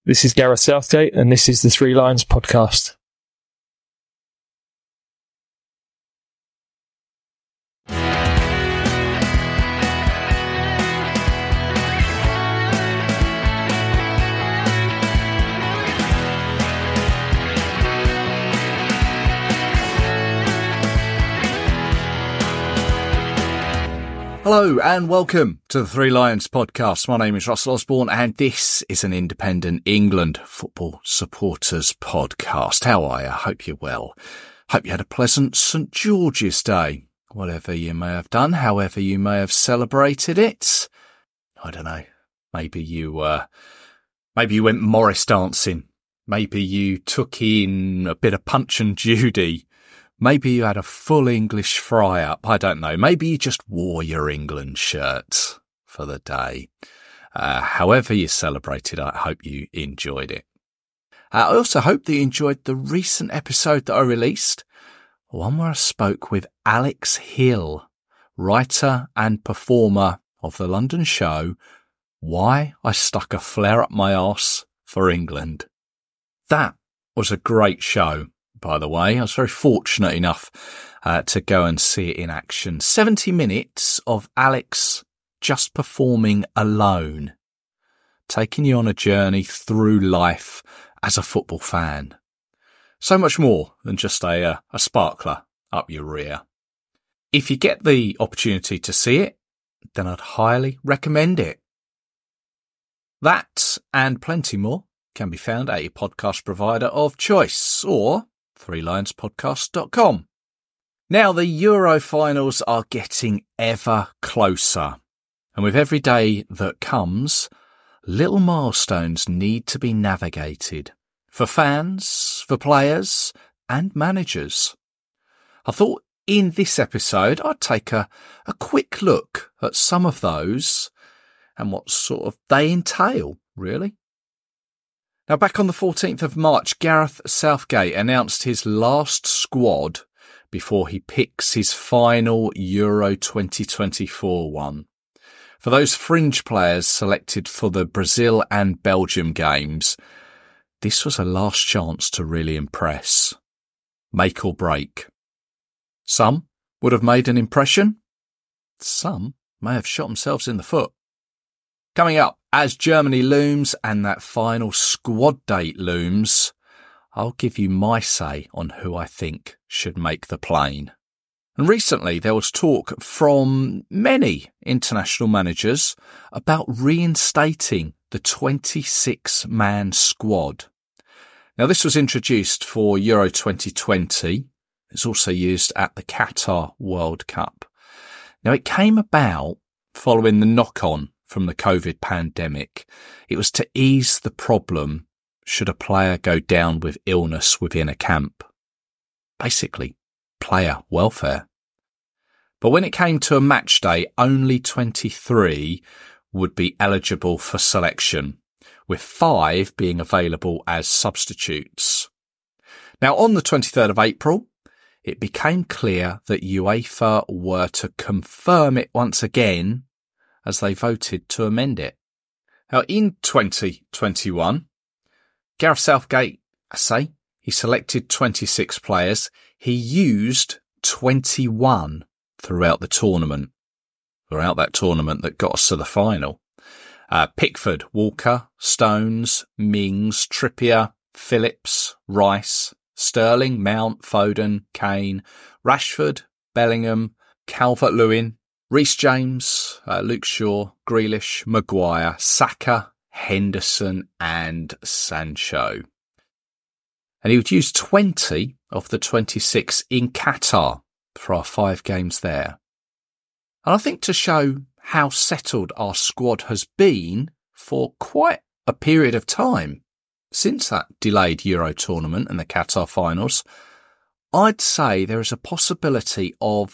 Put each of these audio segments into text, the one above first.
This is Gareth Southgate, and this is the Three Lions podcast. Hello and welcome to the Three Lions podcast. My name is Russell Osborne and this is an independent England football supporters podcast. How are you? Hope you're well. Hope you had a pleasant St George's Day. Whatever you may have done, however you may have celebrated it. I don't know. Maybe you went Morris dancing. Maybe you took in a bit of Punch and Judy. Maybe you had a full English fry-up. I don't know. Maybe you just wore your England shirt for the day. However you celebrated, I hope you enjoyed it. I also hope that you enjoyed the recent episode that I released, one where I spoke with Alex Hill, writer and performer of the London show Why I Stuck a Flare Up My Arse for England. That was a great show. By the way, I was very fortunate enough to go and see it in action. 70 minutes of Alex just performing alone, taking you on a journey through life as a football fan. So much more than just a sparkler up your rear. If you get the opportunity to see it, then I'd highly recommend it. That and plenty more can be found at your podcast provider of choice or threelionspodcast.com. Now the Euro finals are getting ever closer, and with every day that comes, little milestones need to be navigated for fans, for players and managers. I thought in this episode I'd take a quick look at some of those and what sort of they entail, really. Now, back on the 14th of March, Gareth Southgate announced his last squad before he picks his final Euro 2024 one. For those fringe players selected for the Brazil and Belgium games, this was a last chance to really impress. Make or break. Some would have made an impression. Some may have shot themselves in the foot. Coming up, as Germany looms and that final squad date looms, I'll give you my say on who I think should make the plane. And recently there was talk from many international managers about reinstating the 26-man squad. Now this was introduced for Euro 2020. It's also used at the Qatar World Cup. Now it came about following the knock-on from the COVID pandemic. It was to ease the problem should a player go down with illness within a camp. Basically, player welfare. But when it came to a match day, only 23 would be eligible for selection, with 5 being available as substitutes. Now, on the 23rd of April, it became clear that UEFA were to confirm it once again as they voted to amend it. Now, in 2021, Gareth Southgate, he selected 26 players. He used 21 throughout that tournament that got us to the final. Pickford, Walker, Stones, Mings, Trippier, Phillips, Rice, Sterling, Mount, Foden, Kane, Rashford, Bellingham, Calvert-Lewin, Reece James, Luke Shaw, Grealish, Maguire, Saka, Henderson and Sancho. And he would use 20 of the 26 in Qatar for our 5 games there. And I think to show how settled our squad has been for quite a period of time since that delayed Euro tournament and the Qatar finals, I'd say there is a possibility of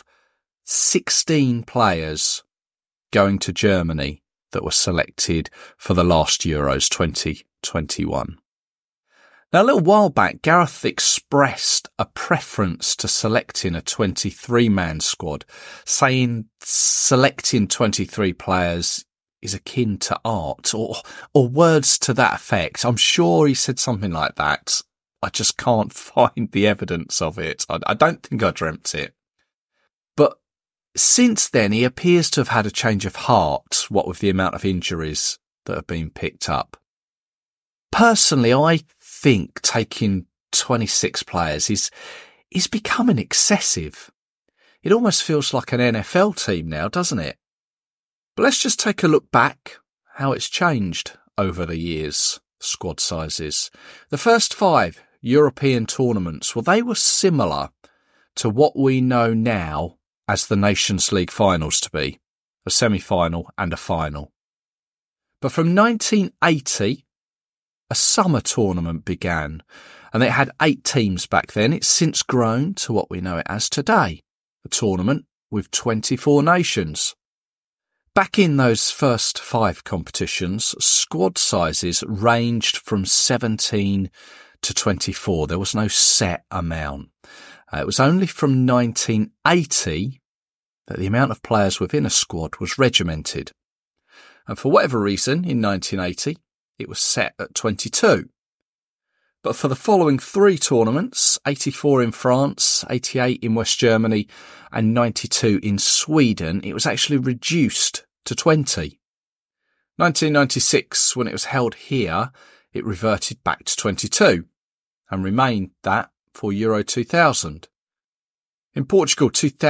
16 players going to Germany that were selected for the last Euros 2021. Now, a little while back, Gareth expressed a preference to selecting a 23-man squad, saying selecting 23 players is akin to art, or words to that effect. I'm sure he said something like that. I just can't find the evidence of it. I don't think I dreamt it. But since then, he appears to have had a change of heart, what with the amount of injuries that have been picked up. Personally, I think taking 26 players is becoming excessive. It almost feels like an NFL team now, doesn't it? But let's just take a look back, how it's changed over the years, squad sizes. The first 5 European tournaments, well, they were similar to what we know now as the Nations League finals to be, a semi-final and a final. But from 1980, a summer tournament began, and it had 8 teams back then. It's since grown to what we know it as today, a tournament with 24 nations. Back in those first 5 competitions, squad sizes ranged from 17 to 24. There was no set amount. It was only from 1980 that the amount of players within a squad was regimented. And for whatever reason, in 1980, it was set at 22. But for the following 3 tournaments, 84 in France, 88 in West Germany, and 92 in Sweden, it was actually reduced to 20. 1996, when it was held here, it reverted back to 22 and remained that for Euro 2000. In Portugal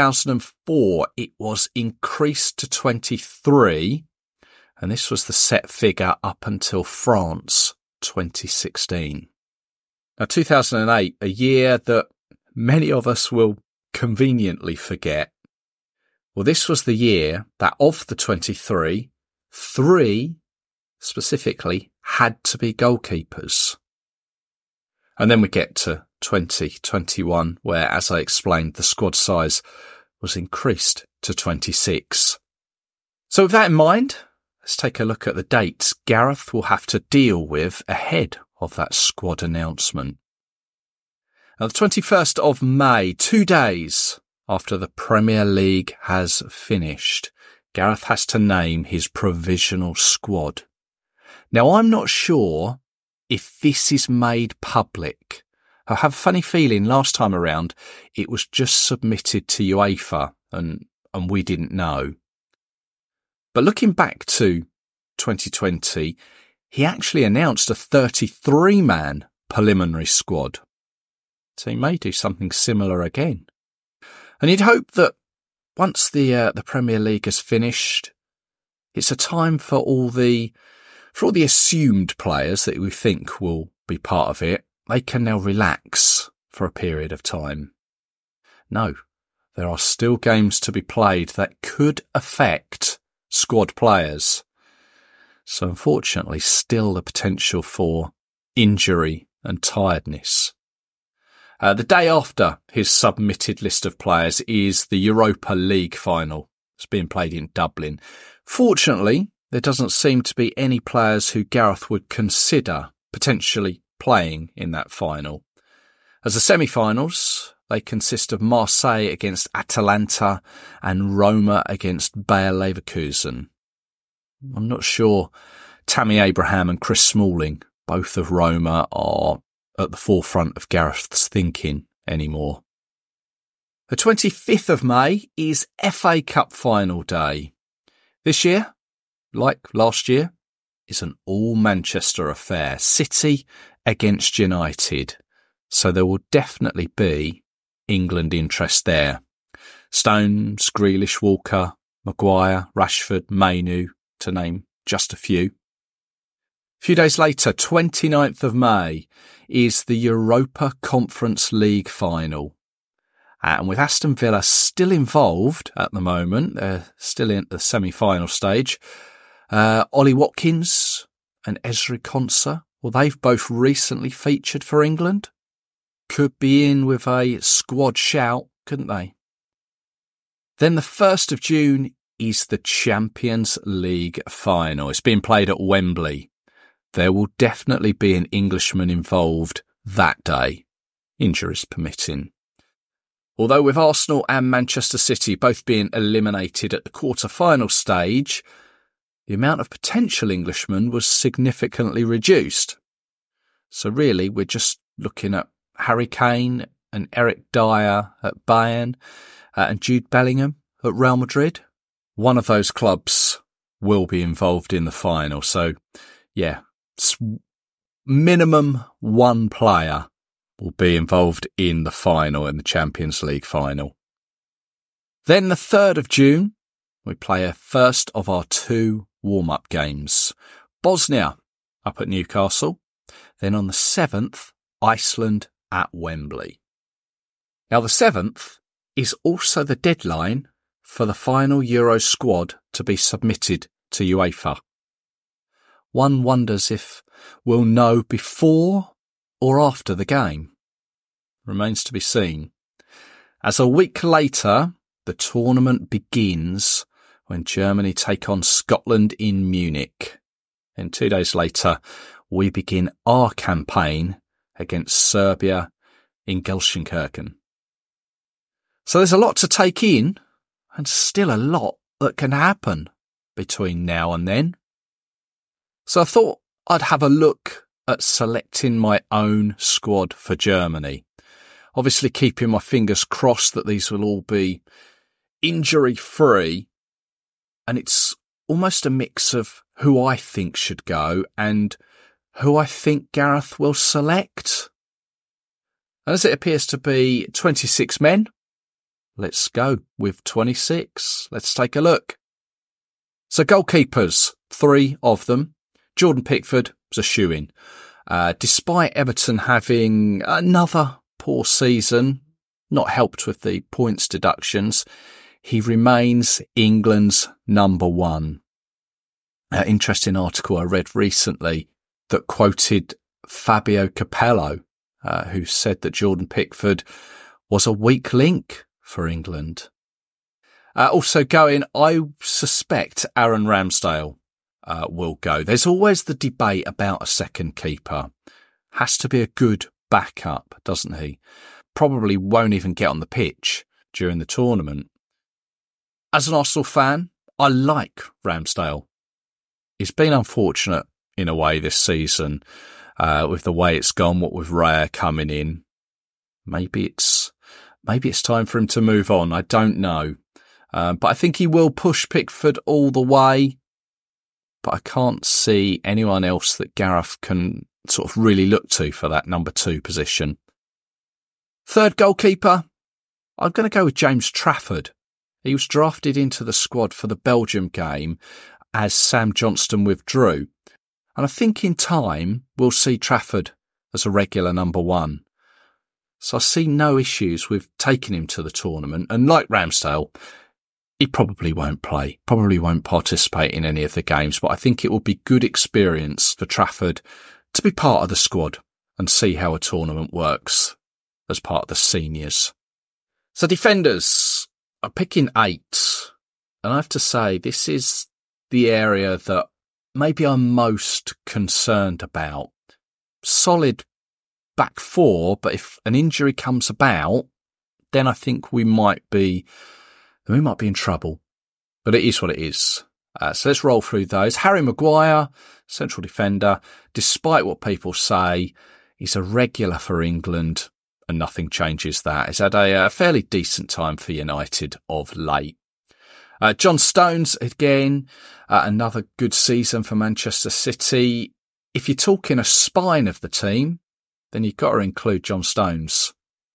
2004, it was increased to 23, and this was the set figure up until France 2016. Now 2008, a year that many of us will conveniently forget. Well, this was the year that of the 23, 3 specifically had to be goalkeepers. And then we get to 2021, where, as I explained, the squad size was increased to 26. So with that in mind, let's take a look at the dates Gareth will have to deal with ahead of that squad announcement. Now, the 21st of May, 2 days after the Premier League has finished, Gareth has to name his provisional squad. Now, I'm not sure if this is made public. I have a funny feeling last time around it was just submitted to UEFA and we didn't know. But looking back to 2020, he actually announced a 33-man preliminary squad. So he may do something similar again. And you'd hope that once the Premier League has finished, it's a time for all the assumed players that we think will be part of it. They can now relax for a period of time. No, there are still games to be played that could affect squad players. So unfortunately, still the potential for injury and tiredness. The day after his submitted list of players is the Europa League final. It's being played in Dublin. Fortunately, there doesn't seem to be any players who Gareth would consider potentially playing in that final. As the semi-finals, they consist of Marseille against Atalanta and Roma against Bayer Leverkusen. I'm not sure Tammy Abraham and Chris Smalling, both of Roma, are at the forefront of Gareth's thinking anymore. The 25th of May is FA Cup final day. This year, like last year, is an all-Manchester affair. City against United. So there will definitely be England interest there. Stones, Grealish, Walker, Maguire, Rashford, Mainu, to name just a few. A few days later, 29th of May, is the Europa Conference League final. And with Aston Villa still involved at the moment, they're still in the semi-final stage, Ollie Watkins and Ezri Konsa, well, they've both recently featured for England. Could be in with a squad shout, couldn't they? Then the 1st of June is the Champions League final. It's being played at Wembley. There will definitely be an Englishman involved that day, injuries permitting. Although with Arsenal and Manchester City both being eliminated at the quarter-final stage, the amount of potential Englishmen was significantly reduced. So really, we're just looking at Harry Kane and Eric Dyer at Bayern and Jude Bellingham at Real Madrid. One of those clubs will be involved in the final. So, yeah, minimum one player will be involved in the final, in the Champions League final. Then the 3rd of June, we play a first of our 2 warm-up games. Bosnia up at Newcastle. Then on the 7th, Iceland at Wembley. Now the 7th is also the deadline for the final Euro squad to be submitted to UEFA. One wonders if we'll know before or after the game. Remains to be seen. As a week later, the tournament begins when Germany take on Scotland in Munich. And 2 days later, we begin our campaign against Serbia in Gelsenkirchen. So there's a lot to take in, and still a lot that can happen between now and then. So I thought I'd have a look at selecting my own squad for Germany. Obviously keeping my fingers crossed that these will all be injury-free, and it's almost a mix of who I think should go and who I think Gareth will select. And as it appears to be 26 men, let's go with 26. Let's take a look. So goalkeepers, 3 of them. Jordan Pickford was a shoo-in. Despite Everton having another poor season, not helped with the points deductions, he remains England's number 1. Interesting article I read recently that quoted Fabio Capello, who said that Jordan Pickford was a weak link for England. Also going, I suspect Aaron Ramsdale will go. There's always the debate about a second keeper. Has to be a good backup, doesn't he? Probably won't even get on the pitch during the tournament. As an Arsenal fan, I like Ramsdale. He's been unfortunate in a way this season, with the way it's gone, what with Raya coming in. Maybe it's time for him to move on. I don't know. But I think he will push Pickford all the way. But I can't see anyone else that Gareth can sort of really look to for that number 2 position. Third goalkeeper, I'm going to go with James Trafford. He was drafted into the squad for the Belgium game as Sam Johnston withdrew. And I think in time we'll see Trafford as a regular number 1. So I see no issues with taking him to the tournament. And like Ramsdale, he probably won't play, probably won't participate in any of the games. But I think it will be good experience for Trafford to be part of the squad and see how a tournament works as part of the seniors. So defenders, I'm picking 8. And I have to say, this is the area that maybe I'm most concerned about. Solid back 4, but if an injury comes about, then I think we might be in trouble. But it is what it is. So let's roll through those. Harry Maguire, central defender. Despite what people say, he's a regular for England, and nothing changes that. He's had a fairly decent time for United of late. John Stones, again, another good season for Manchester City. If you're talking a spine of the team, then you've got to include John Stones.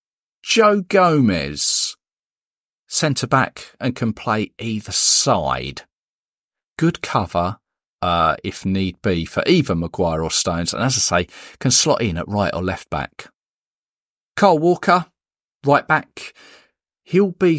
Joe Gomez, centre-back and can play either side. Good cover, if need be, for either Maguire or Stones. And as I say, can slot in at right or left back. Kyle Walker, right back. He'll be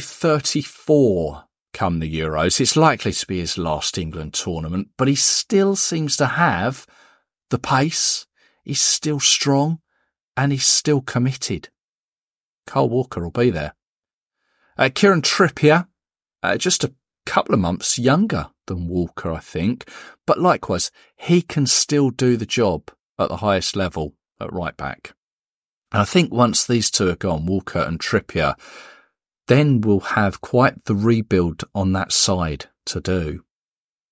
34 come the Euros. It's likely to be his last England tournament, but he still seems to have the pace. He's still strong and he's still committed. Kyle Walker will be there. Kieran Trippier, just a couple of months younger than Walker, I think, but likewise, he can still do the job at the highest level at right back. And I think once these two are gone, Walker and Trippier, then we'll have quite the rebuild on that side to do.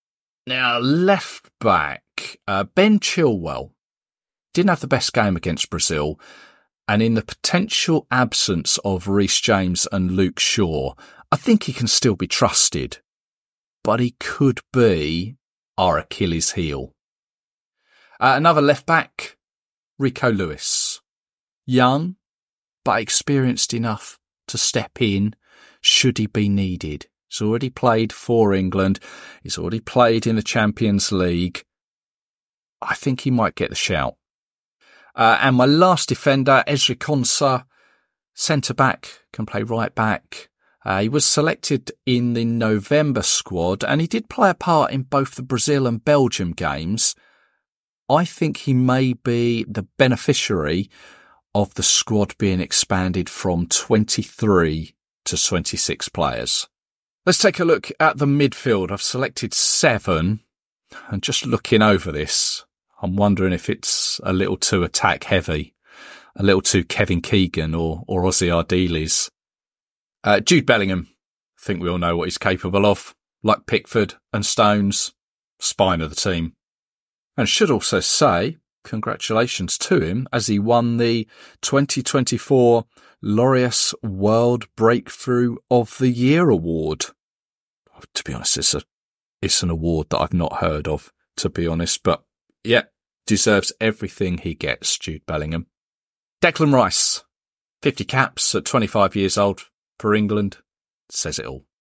Now, left back, Ben Chilwell didn't have the best game against Brazil, and in the potential absence of Reece James and Luke Shaw, I think he can still be trusted, but he could be our Achilles heel. Another left back, Rico Lewis. Young, but experienced enough to step in should he be needed. He's already played for England. He's already played in the Champions League. I think he might get the shout. And my last defender, Ezri Konsa, centre-back, can play right-back. He was selected in the November squad, and he did play a part in both the Brazil and Belgium games. I think he may be the beneficiary of the squad being expanded from 23 to 26 players. Let's take a look at the midfield. I've selected 7, and just looking over this, I'm wondering if it's a little too attack heavy, a little too Kevin Keegan or Ozzy Ardiles. Jude Bellingham, I think we all know what he's capable of. Like Pickford and Stones, spine of the team. And should also say, congratulations to him as he won the 2024 Laureus World Breakthrough of the Year award. To be honest, it's an award that I've not heard of, to be honest, but yeah, deserves everything he gets, Jude Bellingham. Declan Rice, 50 caps at 25 years old for England, says it all.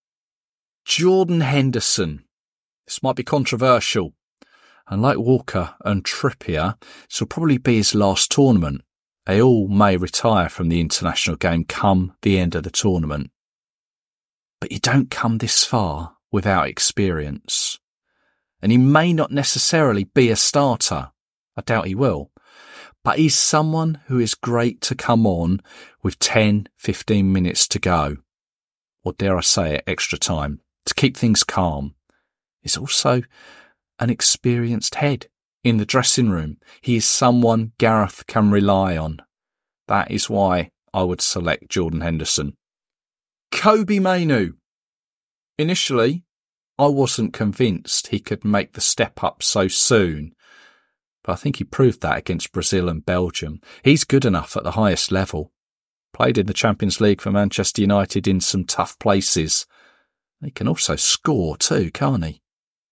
Jordan Henderson, this might be controversial, and like Walker and Trippier, this will probably be his last tournament. They all may retire from the international game come the end of the tournament. But you don't come this far without experience. And he may not necessarily be a starter. I doubt he will. But he's someone who is great to come on with 10, 15 minutes to go. Or dare I say it, extra time, to keep things calm. He's also an experienced head in the dressing room. He is someone Gareth can rely on. That is why I would select Jordan Henderson. Kobbie Mainoo. Initially, I wasn't convinced he could make the step up so soon, but I think he proved that against Brazil and Belgium. He's good enough at the highest level. Played in the Champions League for Manchester United in some tough places. He can also score too, can't he?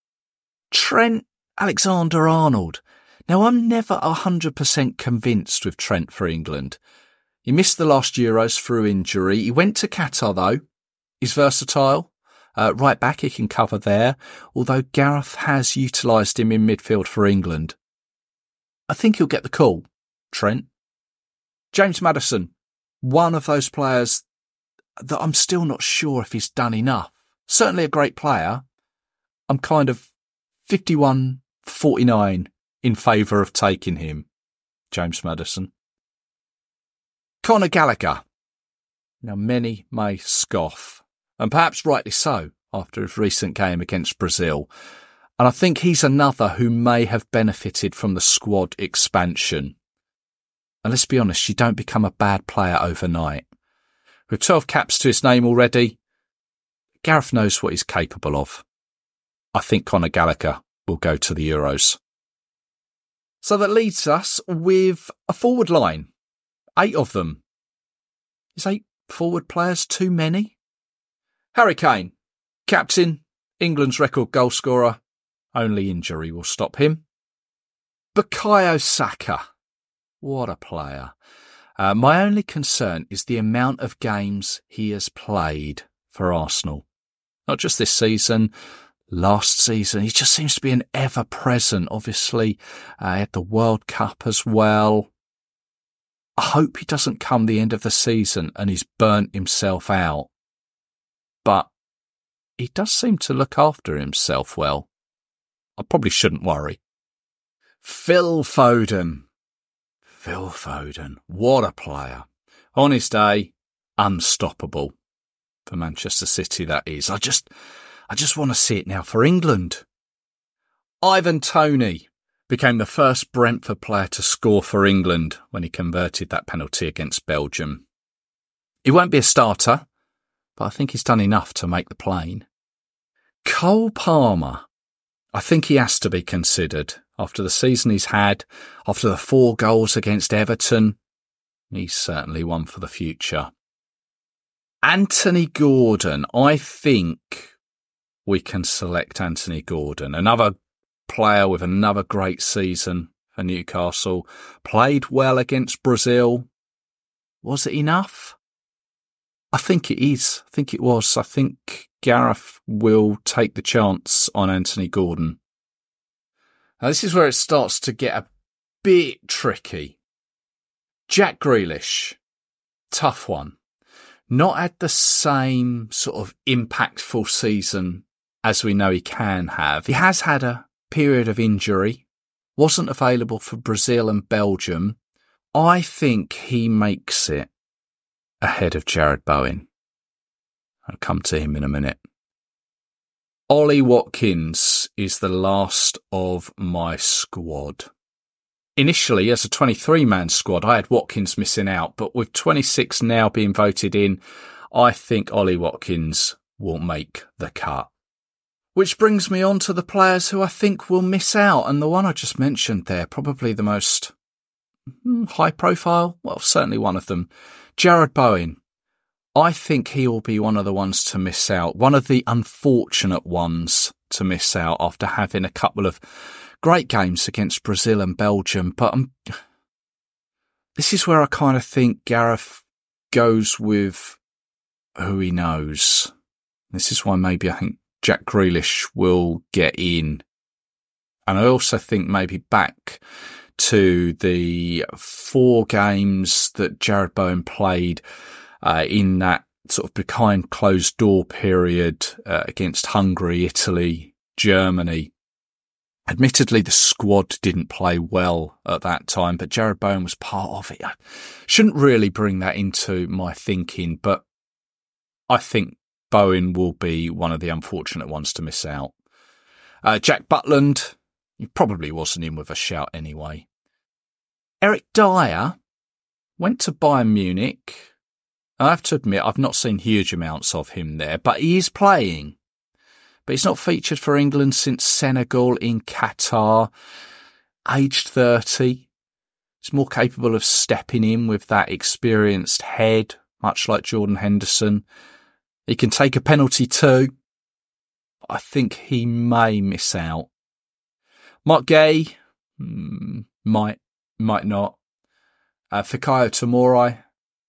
Trent Alexander-Arnold. Now, I'm never 100% convinced with Trent for England. He missed the last Euros through injury. He went to Qatar, though. He's versatile. Right back, he can cover there, although Gareth has utilised him in midfield for England. I think he'll get the call, Trent. James Maddison, one of those players that I'm still not sure if he's done enough. Certainly a great player. I'm kind of 51-49 in favour of taking him, James Maddison. Conor Gallagher. Now, many may scoff, and perhaps rightly so, after his recent game against Brazil. And I think he's another who may have benefited from the squad expansion. And let's be honest, you don't become a bad player overnight. With 12 caps to his name already, Gareth knows what he's capable of. I think Conor Gallagher will go to the Euros. So that leaves us with a forward line. 8 of them. Is 8 forward players too many? Harry Kane, captain, England's record goalscorer. Only injury will stop him. Bukayo Saka. What a player. My only concern is the amount of games he has played for Arsenal. Not just this season, last season. He just seems to be an ever-present. Obviously, he had the World Cup as well. I hope he doesn't come the end of the season and he's burnt himself out. But he does seem to look after himself well. I probably shouldn't worry. Phil Foden. Phil Foden. What a player. On his day, unstoppable. For Manchester City, that is. I just want to see it now for England. Ivan Toney became the first Brentford player to score for England when he converted that penalty against Belgium. He won't be a starter, but I think he's done enough to make the plane. Cole Palmer. I think he has to be considered. After the season he's had, after the 4 goals against Everton, he's certainly one for the future. Anthony Gordon. I think we can select Anthony Gordon. Another player with another great season for Newcastle. Played well against Brazil. Was it enough? I think it is. I think it was. I think Gareth will take the chance on Anthony Gordon. Now, this is where it starts to get a bit tricky. Jack Grealish. Tough one. Not had the same sort of impactful season as we know he can have. He has had a period of injury. Wasn't available for Brazil and Belgium. I think he makes it ahead of Jared Bowen. I'll come to him in a minute. Ollie Watkins is the last of my squad. Initially, as a 23-man squad, I had Watkins missing out, but with 26 now being voted in, I think Ollie Watkins will make the cut. Which brings me on to the players who I think will miss out, and the one I just mentioned there, probably the most high profile, well, certainly one of them, Jared Bowen. I think he will be one of the ones to miss out, one of the unfortunate ones to miss out after having a couple of great games against Brazil and Belgium. But this is where I kind of think Gareth goes with who he knows. This is why maybe I think Jack Grealish will get in. And I also think maybe back to the 4 games that Jared Bowen played in that sort of behind closed door period against Hungary, Italy, Germany. Admittedly, the squad didn't play well at that time, but Jared Bowen was part of it. I shouldn't really bring that into my thinking, but I think Bowen will be one of the unfortunate ones to miss out. Jack Butland, he probably wasn't in with a shout anyway. Eric Dyer went to Bayern Munich. I have to admit, I've not seen huge amounts of him there, but he is playing. But he's not featured for England since Senegal in Qatar. Aged 30. He's more capable of stepping in with that experienced head, much like Jordan Henderson. He can take a penalty too. I think he may miss out. Mark Gay, might not. Fikayo Tomori,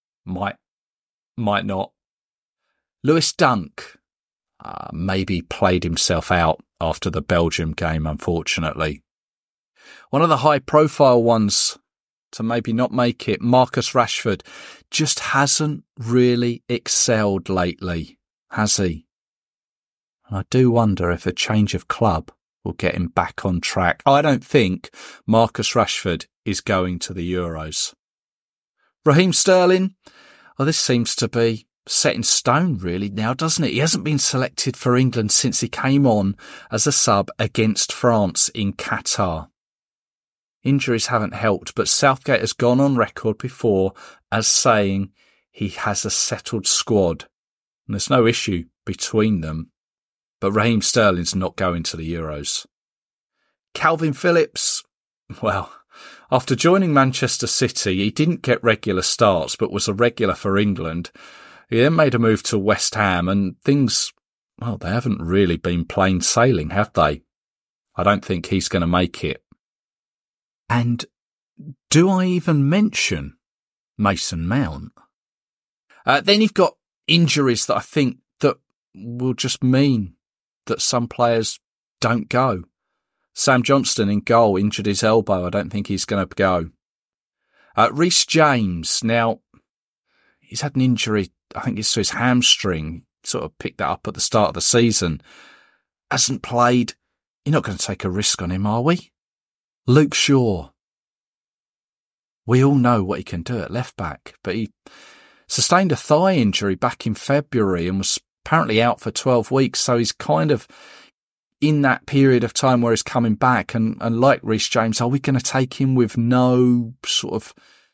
might not. Lewis Dunk, maybe played himself out after the Belgium game, unfortunately. One of the high-profile ones to maybe not make it, Marcus Rashford, just hasn't really excelled lately, has he? And I do wonder if a change of club will get him back on track. I don't think Marcus Rashford is going to the Euros. Raheem Sterling, well, this seems to be set in stone really now, doesn't it? He hasn't been selected for England since he came on as a sub against France in Qatar. Injuries haven't helped, but Southgate has gone on record before as saying he has a settled squad. And there's no issue between them. But Raheem Sterling's not going to the Euros. Calvin Phillips, well, after joining Manchester City, he didn't get regular starts, but was a regular for England. He then made a move to West Ham, and things, well, they haven't really been plain sailing, have they? I don't think he's going to make it. And do I even mention Mason Mount? Then you've got injuries that I think that will just mean that some players don't go. Sam Johnston in goal injured his elbow. I don't think he's going to go. Reece James, now, he's had an injury, I think it's to his hamstring. Sort of picked that up at the start of the season. Hasn't played. You're not going to take a risk on him, are we? Luke Shaw. We all know what he can do at left back, but he sustained a thigh injury back in February and was apparently out for 12 weeks. So he's kind of in that period of time where he's coming back. And like Reece James, are we going to take him with no sort of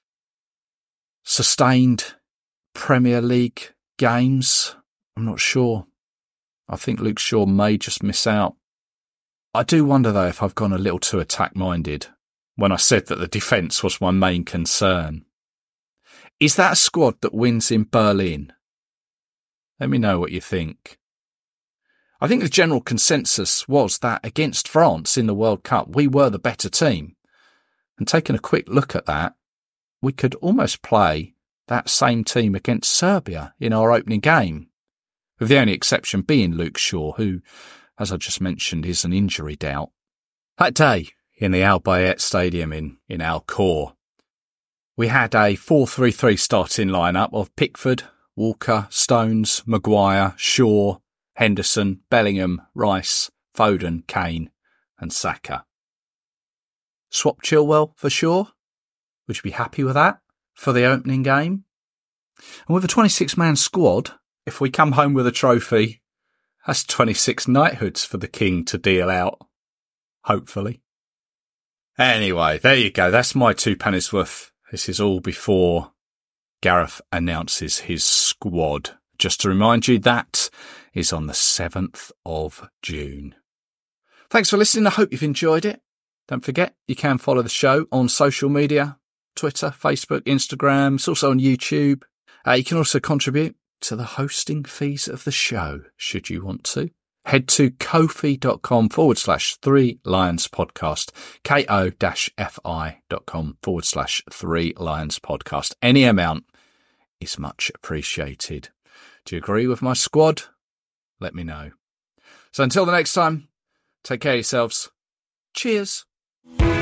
sustained Premier League games? I'm not sure. I think Luke Shaw may just miss out. I do wonder, though, if I've gone a little too attack-minded when I said that the defence was my main concern. Is that a squad that wins in Berlin? Let me know what you think. I think the general consensus was that against France in the World Cup, we were the better team. And taking a quick look at that, we could almost play that same team against Serbia in our opening game, with the only exception being Luke Shaw, who, as I just mentioned, is an injury doubt. That day in the Al Bayat Stadium in Al-Khor, we had a 4-3-3 starting lineup of Pickford, Walker, Stones, Maguire, Shaw, Henderson, Bellingham, Rice, Foden, Kane and Saka. Swap Chilwell for Shaw? Would you be happy with that for the opening game? And with a 26-man squad, if we come home with a trophy, that's 26 knighthoods for the king to deal out. Hopefully. Anyway, there you go. That's my 2 pennies worth. This is all before Gareth announces his squad. Just to remind you, that is on the 7th of June. Thanks for listening. I hope you've enjoyed it. Don't forget, you can follow the show on social media, Twitter, Facebook, Instagram. It's also on YouTube. You can also contribute to the hosting fees of the show, should you want to. Head to ko-fi.com/3 Lions Podcast, ko-fi.com/3 Lions Podcast. Any amount is much appreciated. Do you agree with my squad? Let me know. So until the next time, take care of yourselves. Cheers.